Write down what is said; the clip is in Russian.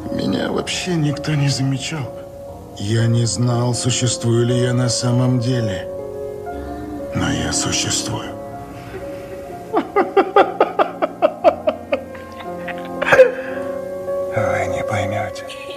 Меня вообще никто не замечал. Я не знал, существую ли я на самом деле. Но я существую. Вы не поймете.